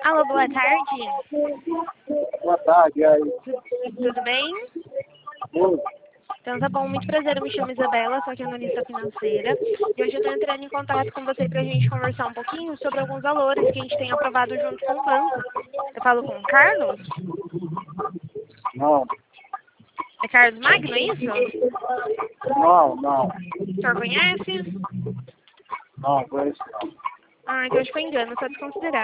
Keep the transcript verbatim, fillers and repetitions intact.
Alô, boa tarde. Boa tarde, aí. Tudo bem? Oi. Então tá bom, muito prazer, eu me chamo Isabela, sou aqui analista financeira. E hoje eu estou entrando em contato com você para a gente conversar um pouquinho sobre alguns valores que a gente tem aprovado junto com o banco. Eu falo com o Carlos? Não, É Carlos Magno, é isso? não, não, O senhor conhece? não, conheço não. Ah, então acho que foi engano, só desconsiderar.